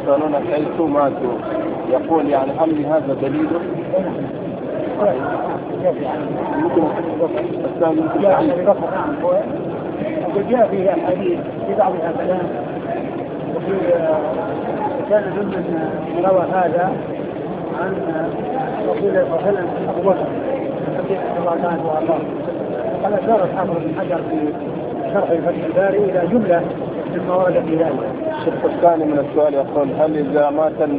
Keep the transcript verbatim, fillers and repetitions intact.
يسألون حيث ماتوا، يقول يعني هل لهذا دليل؟ ممكن الثاني ممكن نعم. وجاء فيه الحديث في بعضها كلام، وفي كان ممن روى هذا عن رسول الله صلى الله عليه وسلم أبو بكر رضي الله عنه وأرضاه. قال أشار الحافظ بن حجر في شرح فتح الباري إلى جملة مما ورد في ذلك. الشق الثاني من السؤال يقول هل إذا مات